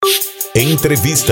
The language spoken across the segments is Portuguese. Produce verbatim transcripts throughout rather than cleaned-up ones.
Entrevista.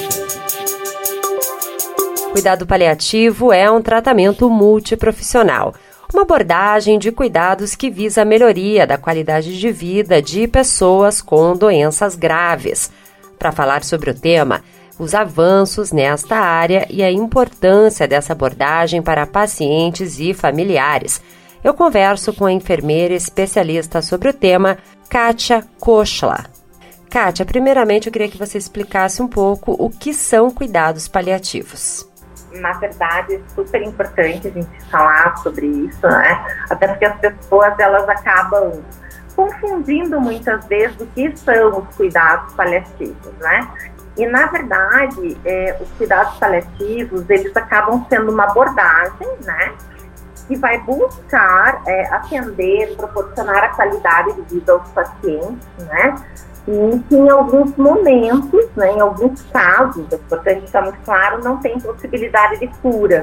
Cuidado paliativo é um tratamento multiprofissional, uma abordagem de cuidados que visa a melhoria da qualidade de vida de pessoas com doenças graves. Para falar sobre o tema, os avanços nesta área e a importância dessa abordagem para pacientes e familiares, eu converso com a enfermeira especialista sobre o tema, Kátia Kochla. Kátia, primeiramente eu queria que você explicasse um pouco o que são cuidados paliativos. Na verdade, é super importante a gente falar sobre isso, né? Até porque as pessoas, elas acabam confundindo muitas vezes o que são os cuidados paliativos, né? E, na verdade, é, os cuidados paliativos, eles acabam sendo uma abordagem, né? Que vai buscar é, atender, proporcionar a qualidade de vida aos pacientes, né? E que em alguns momentos, né, em alguns casos, é importante deixar muito claro, não tem possibilidade de cura.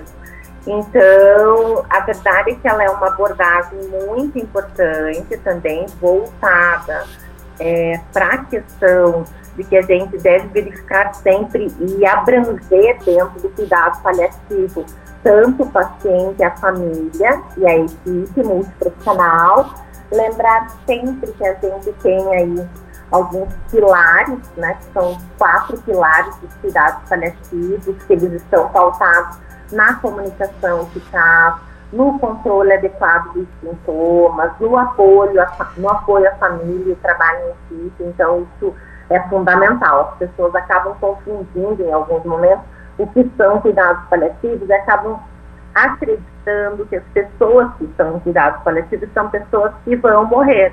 Então, a verdade é que ela é uma abordagem muito importante também, voltada é, para a questão de que a gente deve verificar sempre e abranger dentro do cuidado paliativo tanto o paciente, a família e a equipe multiprofissional. Lembrar sempre que a gente tem aí alguns pilares, né, que são quatro pilares dos cuidados paliativos, que eles estão pautados na comunicação eficaz, no controle adequado dos sintomas, no apoio, a, no apoio à família e trabalho em equipe. Então, isso é fundamental. As pessoas acabam confundindo em alguns momentos o que são cuidados paliativos e acabam acreditando que as pessoas que estão em cuidados paliativos são pessoas que vão morrer.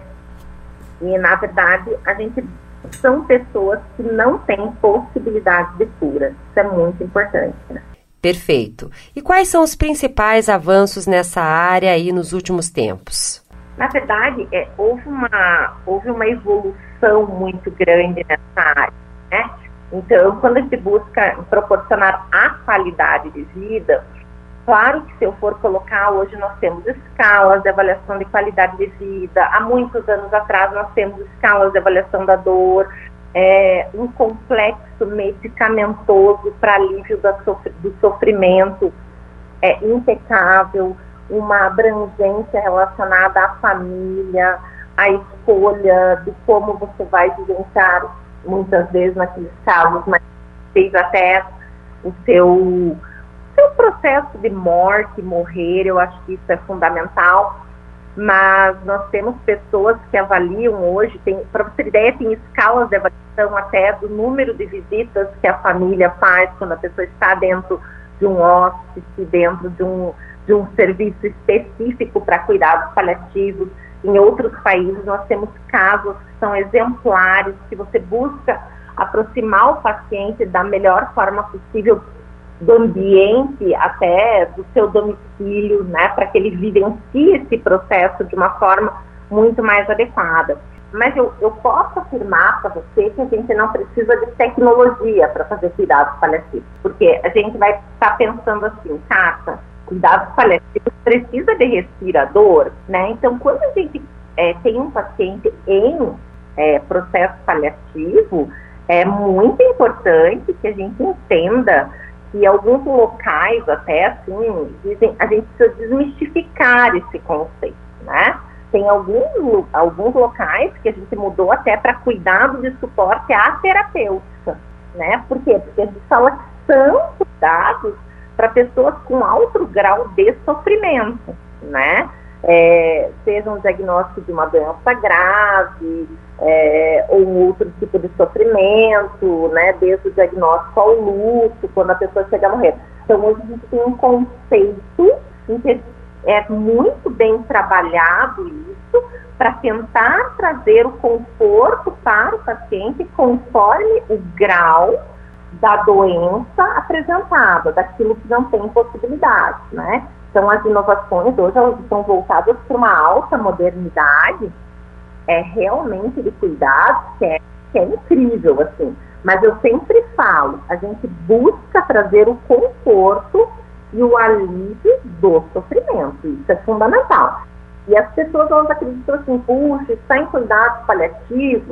E, na verdade, a gente são pessoas que não têm possibilidade de cura. Isso é muito importante, né? Perfeito. E quais são os principais avanços nessa área aí nos últimos tempos? Na verdade, é, houve, uma, houve uma evolução muito grande nessa área, né? Então, quando a gente busca proporcionar a qualidade de vida, claro que se eu for colocar, hoje nós temos escalas de avaliação de qualidade de vida. Há muitos anos atrás nós temos escalas de avaliação da dor, é, um complexo medicamentoso para alívio da sofr- do sofrimento é, impecável, uma abrangência relacionada à família, à escolha de como você vai vivenciar, muitas vezes naqueles casos, mas fez até o seu... seu processo de morte, morrer, eu acho que isso é fundamental, mas nós temos pessoas que avaliam hoje, para você ter ideia, tem escalas de avaliação até do número de visitas que a família faz quando a pessoa está dentro de um hóspede, dentro de um, de um serviço específico para cuidados paliativos. Em outros países nós temos casos que são exemplares, que você busca aproximar o paciente da melhor forma possível do ambiente, até do seu domicílio, né, para que ele vivencie esse processo de uma forma muito mais adequada. Mas eu, eu posso afirmar para você que a gente não precisa de tecnologia para fazer cuidados paliativos, porque a gente vai estar tá pensando assim, Kátia, cuidados paliativos precisa de respirador, né? Então, quando a gente é, tem um paciente em é, processo paliativo, é muito importante que a gente entenda que alguns locais até, assim, dizem, a gente precisa desmistificar esse conceito, né? Tem alguns, alguns locais que a gente mudou até para cuidado de suporte à terapêutica, né? Por quê? Porque a gente fala que são cuidados para pessoas com alto grau de sofrimento, né? É, seja um diagnóstico de uma doença grave, é, ou um outro tipo de sofrimento, né, desde o diagnóstico ao luto, quando a pessoa chega a morrer. Então, hoje a gente tem um conceito em que é muito bem trabalhado isso, para tentar trazer o conforto para o paciente conforme o grau da doença apresentada, daquilo que não tem possibilidade, né? Então, as inovações hoje elas estão voltadas para uma alta modernidade, é realmente de cuidado, que é, que é incrível, assim. Mas eu sempre falo, a gente busca trazer o conforto e o alívio do sofrimento, isso é fundamental. E as pessoas, elas acreditam assim, puxa, está em cuidados paliativos,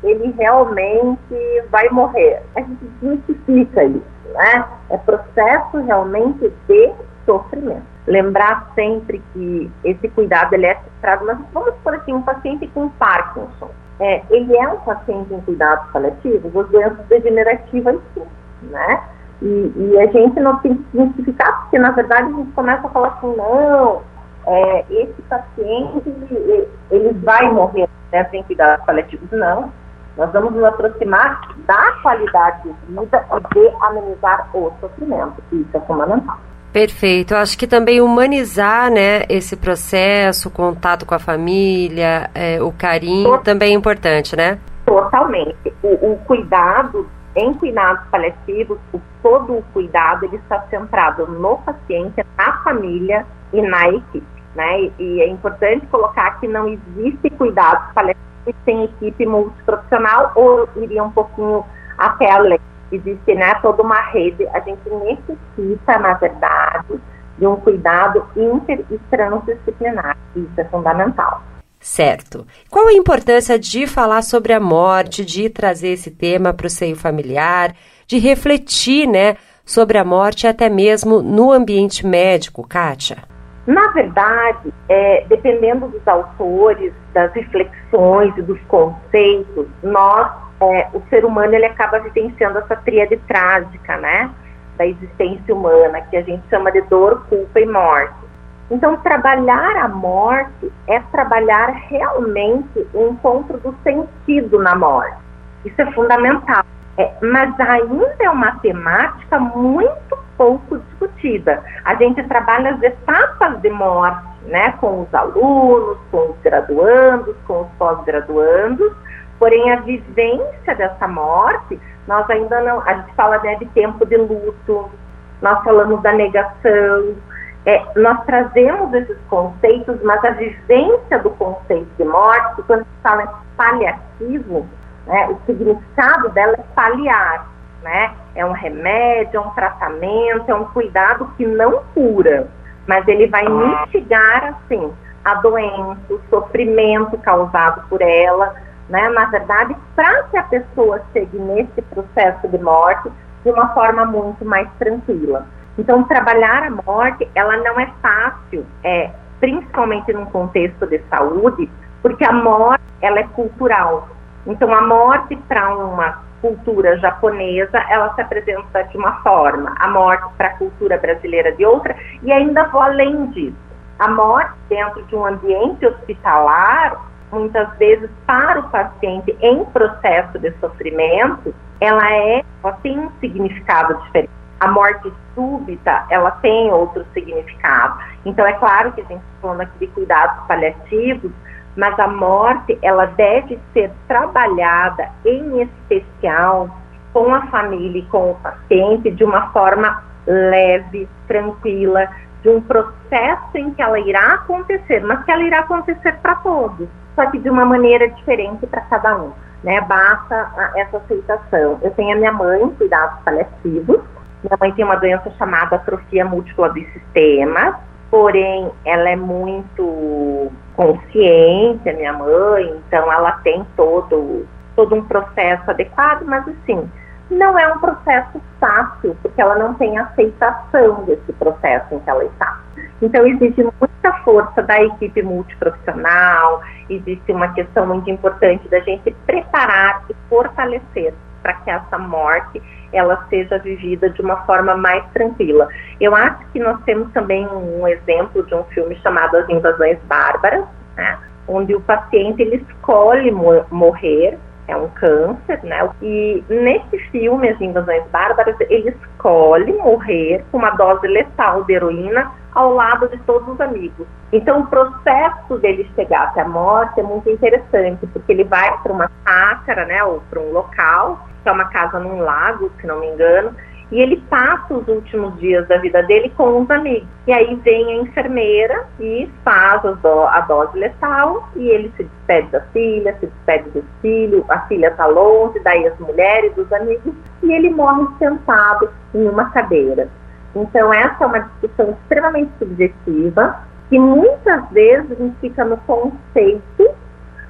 ele realmente vai morrer. A gente desmistifica isso, né? É processo realmente de sofrimento. Lembrar sempre que esse cuidado ele é centrado, mas vamos por assim, um paciente com Parkinson. É, ele é um paciente em cuidados paliativos, as doenças degenerativas sim, né? E, e a gente não tem que identificar, porque na verdade a gente começa a falar assim, não, é, esse paciente, ele, ele vai morrer, né, sem cuidados paliativos. Não, nós vamos nos aproximar da qualidade de vida e de amenizar o sofrimento, isso é fundamental. Perfeito. Eu acho que também humanizar, né, esse processo, o contato com a família, é, o carinho, Tot- também é importante, né? Totalmente. O, o cuidado, em cuidados paliativos, o, todo o cuidado ele está centrado no paciente, na família e na equipe, né? E, e é importante colocar que não existe cuidados paliativos sem equipe multiprofissional, ou iria um pouquinho até além. Existe, né, toda uma rede. A gente necessita, na verdade, de um cuidado inter e transdisciplinar. Isso é fundamental. Certo. Qual a importância de falar sobre a morte, de trazer esse tema para o seio familiar, de refletir, né, sobre a morte até mesmo no ambiente médico, Kátia? Na verdade, é, dependendo dos autores, das reflexões e dos conceitos, nós É, o ser humano ele acaba vivenciando essa tríade trágica, né, da existência humana, que a gente chama de dor, culpa e morte. Então, trabalhar a morte é trabalhar realmente o encontro do sentido na morte. Isso é fundamental. É, mas ainda é uma temática muito pouco discutida. A gente trabalha as etapas de morte, né, com os alunos, com os graduandos, com os pós-graduandos. Porém, a vivência dessa morte, nós ainda não... A gente fala, né, de tempo de luto, nós falamos da negação, é, nós trazemos esses conceitos, mas a vivência do conceito de morte, quando a gente fala em paliativo, né, o significado dela é paliar, né? É um remédio, é um tratamento, é um cuidado que não cura, mas ele vai mitigar, assim, a doença, o sofrimento causado por ela, né, na verdade, para que a pessoa chegue nesse processo de morte de uma forma muito mais tranquila. Então, trabalhar a morte, ela não é fácil, é, principalmente num contexto de saúde, porque a morte, ela é cultural. Então, a morte para uma cultura japonesa, ela se apresenta de uma forma, a morte para a cultura brasileira de outra, e ainda vou além disso. A morte dentro de um ambiente hospitalar, muitas vezes para o paciente em processo de sofrimento, ela, é, ela tem um significado diferente. A morte súbita, ela tem outro significado. Então, é claro que a gente está falando aqui de cuidados paliativos, mas a morte, ela deve ser trabalhada, em especial, com a família e com o paciente, de uma forma leve, tranquila, de um processo em que ela irá acontecer, mas que ela irá acontecer para todos, só que de uma maneira diferente para cada um, né? Basta essa aceitação. Eu tenho a minha mãe em cuidados paliativos. Minha mãe tem uma doença chamada atrofia múltipla dos sistemas, porém ela é muito consciente, a minha mãe, então ela tem todo, todo um processo adequado, mas assim, não é um processo fácil, porque ela não tem aceitação desse processo em que ela está. Então, existe muita força da equipe multiprofissional, existe uma questão muito importante da gente preparar e fortalecer para que essa morte ela seja vivida de uma forma mais tranquila. Eu acho que nós temos também um exemplo de um filme chamado As Invasões Bárbaras, né, onde o paciente ele escolhe mo- morrer, é um câncer, né? E nesse filme, As Invasões Bárbaras, ele escolhe morrer com uma dose letal de heroína ao lado de todos os amigos. Então, o processo dele chegar até a morte é muito interessante, porque ele vai para uma chácara, né, ou para um local, que é uma casa num lago, se não me engano, e ele passa os últimos dias da vida dele com os amigos. E aí vem a enfermeira e faz a, do, a dose letal, e ele se despede da filha, se despede do filho, a filha está longe, daí as mulheres, os amigos, e ele morre sentado em uma cadeira. Então essa é uma discussão extremamente subjetiva, que muitas vezes a gente fica no conceito,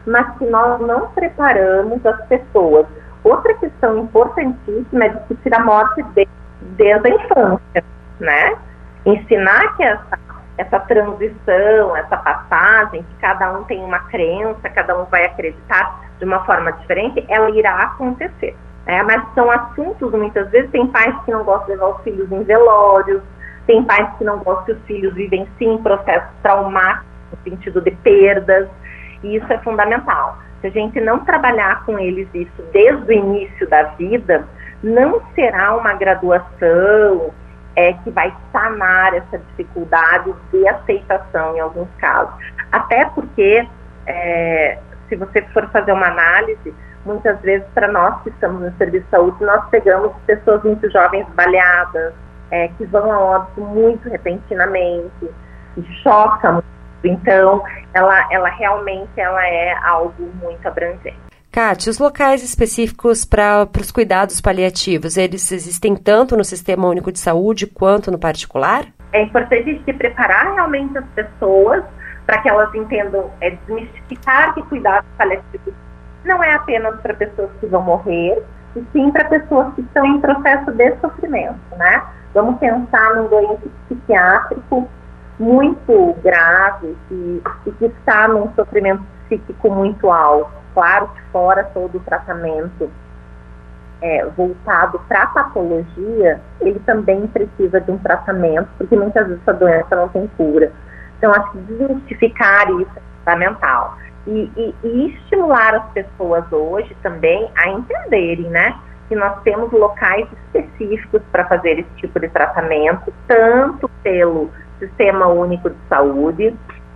mas que nós não preparamos as pessoas. Outra questão importantíssima é discutir a morte de, desde a infância, né? Ensinar que essa, essa transição, essa passagem, que cada um tem uma crença, cada um vai acreditar de uma forma diferente, ela irá acontecer. É, mas são assuntos, muitas vezes, tem pais que não gostam de levar os filhos em velórios, tem pais que não gostam que os filhos vivenciem processos traumáticos, no sentido de perdas, e isso é fundamental. Se a gente não trabalhar com eles isso desde o início da vida, não será uma graduação é, que vai sanar essa dificuldade de aceitação em alguns casos. Até porque, é, se você for fazer uma análise, muitas vezes, para nós que estamos no serviço de saúde, nós pegamos pessoas muito jovens baleadas, é, que vão a óbito muito repentinamente, e choca muito. Então, ela, ela realmente ela é algo muito abrangente. Kátia, os locais específicos para os cuidados paliativos, eles existem tanto no Sistema Único de Saúde quanto no particular? É importante a gente preparar realmente as pessoas para que elas entendam, é, desmistificar que cuidados paliativos não é apenas para pessoas que vão morrer, e sim para pessoas que estão em processo de sofrimento, né? Vamos pensar num doente psiquiátrico muito grave e, e que está num sofrimento psíquico muito alto. Claro que fora todo o tratamento é, voltado para a patologia, ele também precisa de um tratamento, porque muitas vezes essa doença não tem cura. Então, acho que desmistificar isso é fundamental. E, e, e estimular as pessoas hoje também a entenderem, né, que nós temos locais específicos para fazer esse tipo de tratamento, tanto pelo Sistema Único de Saúde,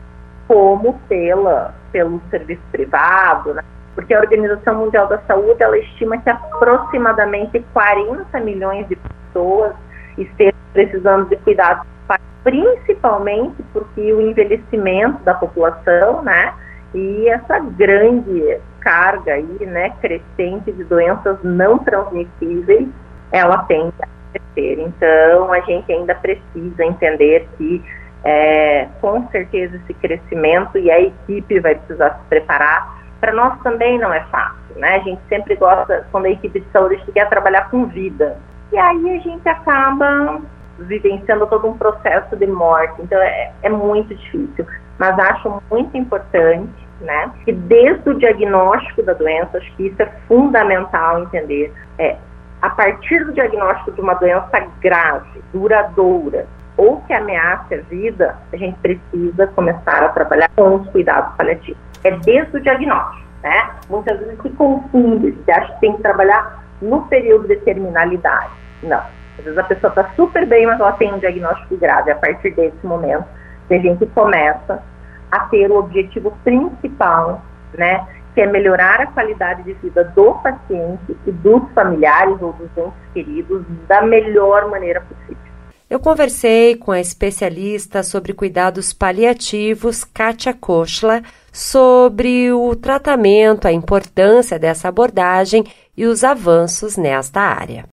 como pela, pelo serviço privado, né? Porque a Organização Mundial da Saúde, ela estima que aproximadamente quarenta milhões de pessoas estejam precisando de cuidados, principalmente porque o envelhecimento da população, né, e essa grande carga aí, né, crescente de doenças não transmissíveis, ela tende a crescer. Então, a gente ainda precisa entender que, é, com certeza, esse crescimento, e a equipe vai precisar se preparar. Para nós também não é fácil, né? A gente sempre gosta, quando a equipe de saúde quer trabalhar com vida. E aí a gente acaba vivenciando todo um processo de morte. Então, é, é muito difícil. Mas acho muito importante, né, que desde o diagnóstico da doença, acho que isso é fundamental entender, é, a partir do diagnóstico de uma doença grave, duradoura, ou que ameace a vida, a gente precisa começar a trabalhar com os cuidados paliativos. É desde o diagnóstico, né? Muitas vezes se confunde, se acha que tem que trabalhar no período de terminalidade. Não. Às vezes a pessoa está super bem, mas ela tem um diagnóstico grave. A partir desse momento, a gente começa a ter o objetivo principal, né, que é melhorar a qualidade de vida do paciente e dos familiares ou dos entes queridos da melhor maneira possível. Eu conversei com a especialista sobre cuidados paliativos, Kátia Kochler, sobre o tratamento, a importância dessa abordagem e os avanços nesta área.